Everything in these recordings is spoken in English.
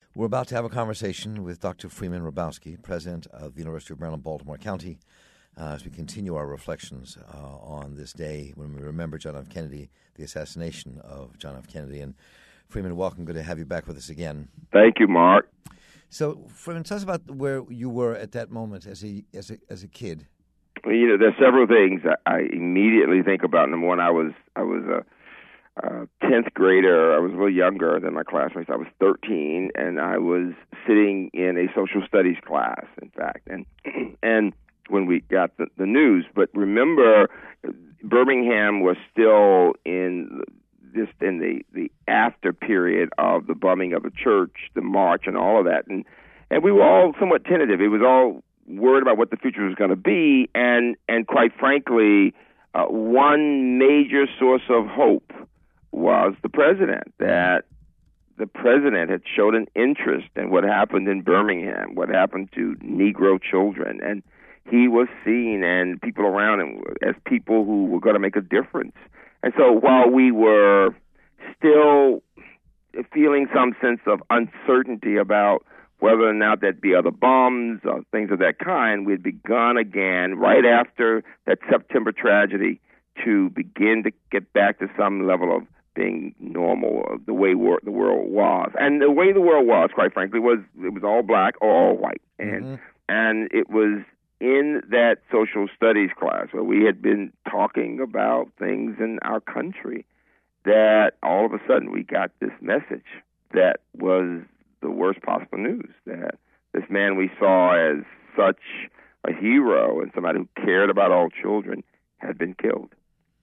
We're about to have a conversation with Dr. Freeman Hrabowski, president of the University of Maryland, Baltimore County, as we continue our reflections on this day when we remember John F. Kennedy, the assassination of John F. Kennedy. And Freeman, welcome. Good to have you back with us again. Thank you, Mark. So, Freeman, tell us about where you were at that moment as a kid. Well, there's several things I immediately think about. Number one, I was a 10th grader. I was a little younger than my classmates. I was 13, and I was sitting in a social studies class, in fact, and when we got the news. But remember, Birmingham was still in the after period of the bombing of the church, the march, and all of that, and we were all somewhat tentative. It was all worried about what the future was going to be, and quite frankly, one major source of hope was the president, that the president had showed an interest in what happened in Birmingham, what happened to Negro children, and he was seen and people around him as people who were going to make a difference. And so while we were still feeling some sense of uncertainty about whether or not there'd be other bombs or things of that kind, we'd begun again right after that September tragedy to begin to get back to some level of being normal, the way the world was. And the way the world was, quite frankly, it was all black or all white. And it was in that social studies class where we had been talking about things in our country that all of a sudden we got this message that was the worst possible news, that this man we saw as such a hero and somebody who cared about all children had been killed.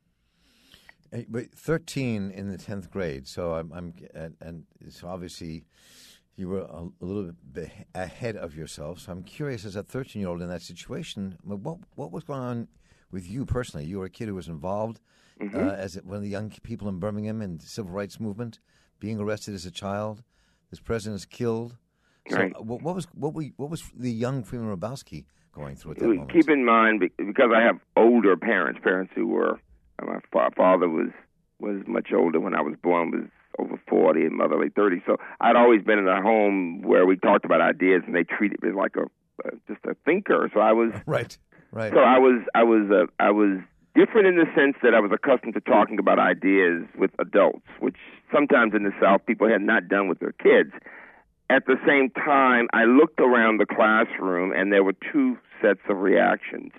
But 13 in the 10th grade, so and so obviously you were a little bit ahead of yourself. So I'm curious, as a 13-year-old in that situation, what was going on with you personally? You were a kid who was involved as one of the young people in Birmingham in the civil rights movement, being arrested as a child. This president is killed. So right. What was the young Freeman Hrabowski going through at that moment? Keep in mind, because I have older parents who were. My father was much older when I was born, was over 40, and mother late 30. So I'd always been in a home where we talked about ideas, and they treated me like just a thinker. So I was right. So I was different in the sense that I was accustomed to talking about ideas with adults, which sometimes in the South people had not done with their kids. At the same time, I looked around the classroom, and there were two sets of reactions.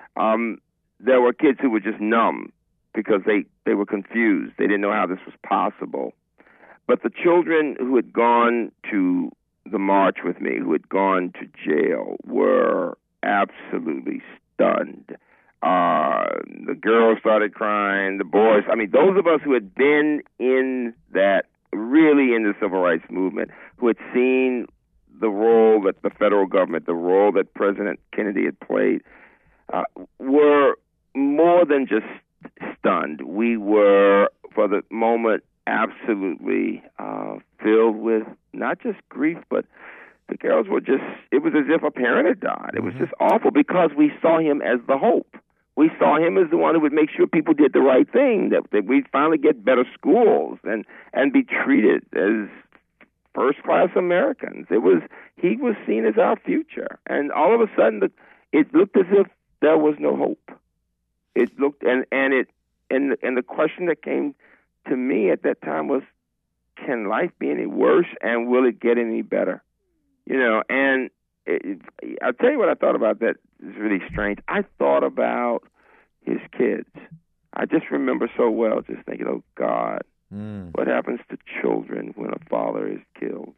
There were kids who were just numb, because they were confused. They didn't know how this was possible. But the children who had gone to the march with me, who had gone to jail, were absolutely stunned. The girls started crying, the boys. I mean, those of us who had been in the civil rights movement, who had seen the role that the federal government, the role that President Kennedy had played, were more than just stunned. We were, for the moment, absolutely filled with not just grief, but the girls were just, it was as if a parent had died. It was just awful because we saw him as the hope. We saw him as the one who would make sure people did the right thing, that we'd finally get better schools and be treated as first-class Americans. He was seen as our future. And all of a sudden, it looked as if there was no hope. It looked, and the question that came to me at that time was, can life be any worse, and will it get any better? And I'll tell you what I thought about that is really strange. I thought about his kids. I just remember so well just thinking, oh, God, what happens to children when a father is killed?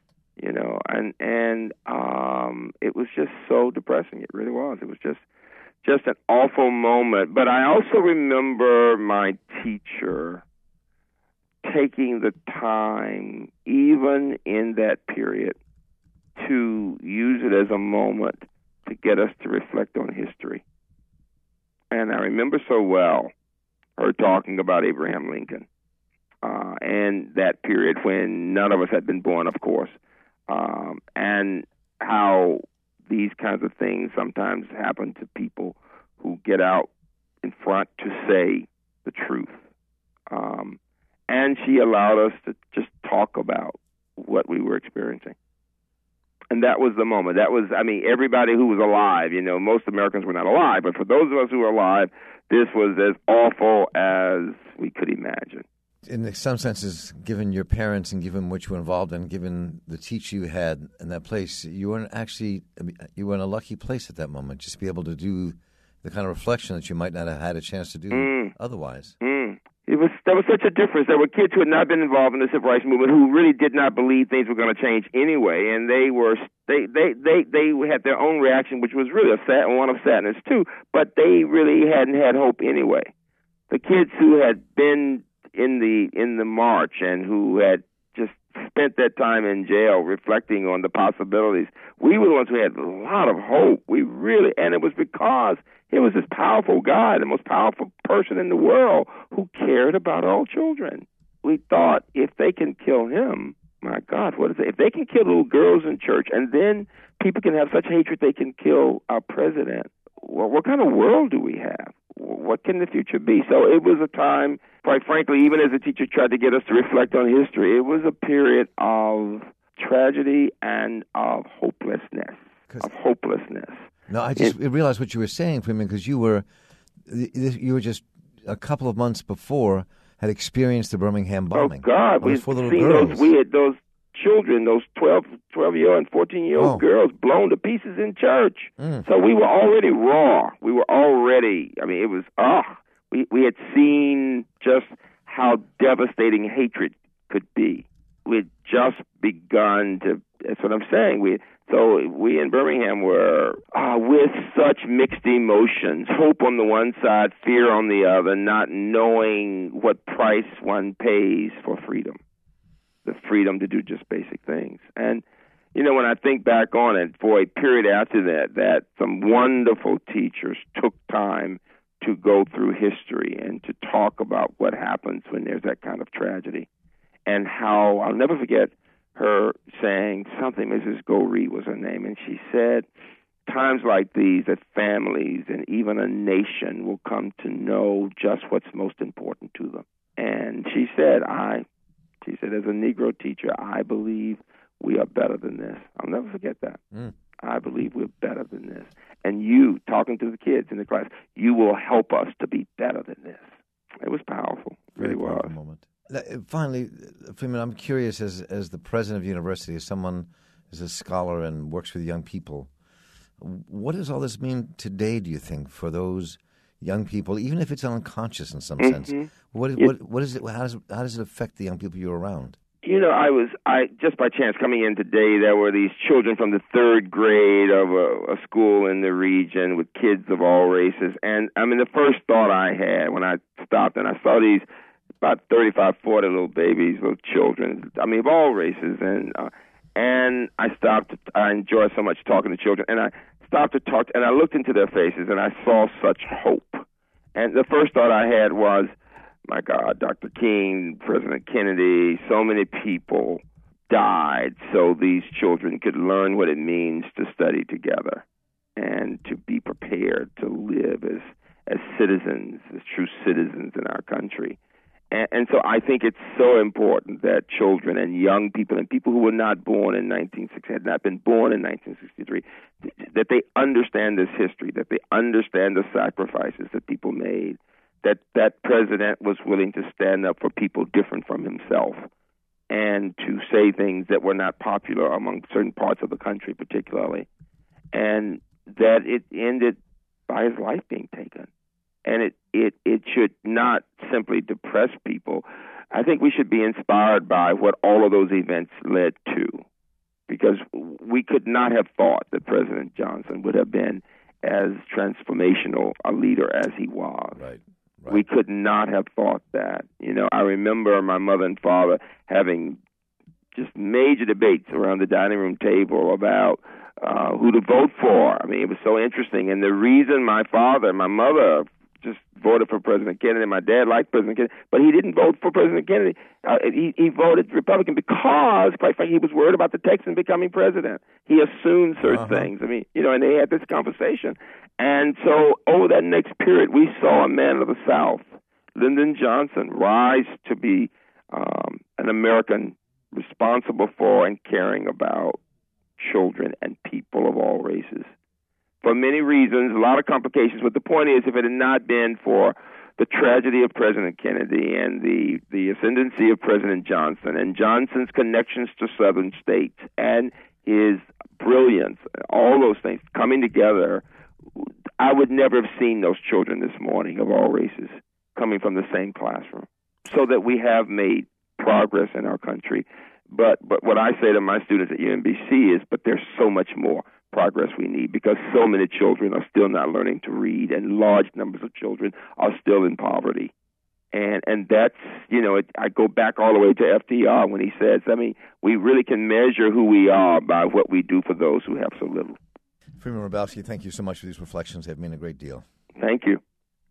And it was just so depressing. It really was. It was just an awful moment. But I also remember my teacher taking the time, even in that period, to use it as a moment to get us to reflect on history. And I remember so well her talking about Abraham Lincoln and that period when none of us had been born, of course, and how these kinds of things sometimes happen to people who get out in front to say the truth. And she allowed us to just talk about what we were experiencing. And that was the moment. That was, I mean, everybody who was alive, you know, most Americans were not alive, but for those of us who were alive, this was as awful as we could imagine. In some senses, given your parents and given what you were involved in, given the teacher you had in that place, you were in a lucky place at that moment, just to be able to do the kind of reflection that you might not have had a chance to do otherwise. There was such a difference. There were kids who had not been involved in the civil rights movement who really did not believe things were going to change anyway, and they had their own reaction, which was really one of sadness too. But they really hadn't had hope anyway. The kids who had been in the march and who had just spent that time in jail reflecting on the possibilities, we were the ones who had a lot of hope. And it was because he was this powerful guy, the most powerful person in the world, who cared about all children. We thought, if they can kill him, my God, what is it? If they can kill little girls in church, and then people can have such hatred they can kill our president, well, what kind of world do we have? What can the future be? So it was a time, quite frankly, even as a teacher tried to get us to reflect on history, it was a period of tragedy and of hopelessness. No, I just realized what you were saying, Freeman, because you were just a couple of months before had experienced the Birmingham bombing. Oh, God. We'd seen those children, those 12-year-old and 14-year-old girls blown to pieces in church. So we were already raw. We were already, I mean, it was, we had seen just how devastating hatred could be. We had just begun to, that's what I'm saying. So we in Birmingham were with such mixed emotions, hope on the one side, fear on the other, not knowing what price one pays for freedom, the freedom to do just basic things. And, you know, when I think back on it, for a period after that some wonderful teachers took time to go through history and to talk about what happens when there's that kind of tragedy. And how, I'll never forget her saying something, Mrs. Go-Reed was her name, and she said, times like these that families and even a nation will come to know just what's most important to them. And she said, as a Negro teacher, I believe we are better than this. I'll never forget that. I believe we're better than this. And you, talking to the kids in the class, you will help us to be better than this. It was powerful. It really was. Powerful moment. Finally, Freeman, I'm curious, as the president of the university, as someone as a scholar and works with young people, what does all this mean today, do you think, for those young people, even if it's unconscious in some sense? What is it? How does it affect the young people you're around? You know, I just by chance coming in today, there were these children from the third grade of a school in the region with kids of all races. And I mean, the first thought I had when I stopped and I saw these about 35, 40 little babies, little children, I mean, of all races. And I stopped. I enjoy so much talking to children. And I stopped to talk, and I looked into their faces, and I saw such hope. And the first thought I had was, my God, Dr. King, President Kennedy, so many people died so these children could learn what it means to study together and to be prepared to live as citizens, as true citizens in our country. And so I think it's so important that children and young people and people who were not born in 1960, had not been born in 1963, that they understand this history, that they understand the sacrifices that people made, that president was willing to stand up for people different from himself and to say things that were not popular among certain parts of the country particularly, and that it ended by his life being taken. And it should not simply depress people. I think we should be inspired by what all of those events led to, because we could not have thought that President Johnson would have been as transformational a leader as he was. Right. We could not have thought that. You know, I remember my mother and father having just major debates around the dining room table about who to vote for. I mean, it was so interesting. And the reason my father and my mother just voted for President Kennedy, my dad liked President Kennedy, but he didn't vote for President Kennedy. He voted Republican because, quite frankly, he was worried about the Texan becoming president. He assumed certain things. I mean, you know, and they had this conversation. And so over that next period, we saw a man of the South, Lyndon Johnson, rise to be an American responsible for and caring about children and people of all races. For many reasons, a lot of complications, but the point is, if it had not been for the tragedy of President Kennedy and the ascendancy of President Johnson and Johnson's connections to southern states and his brilliance, all those things coming together, I would never have seen those children this morning of all races coming from the same classroom. So that we have made progress in our country. But what I say to my students at UMBC is, but there's so much more progress we need, because so many children are still not learning to read, and large numbers of children are still in poverty. And that's, I go back all the way to FDR when he says, we really can measure who we are by what we do for those who have so little. Freeman Hrabowski, thank you so much for these reflections. They've meant a great deal. Thank you.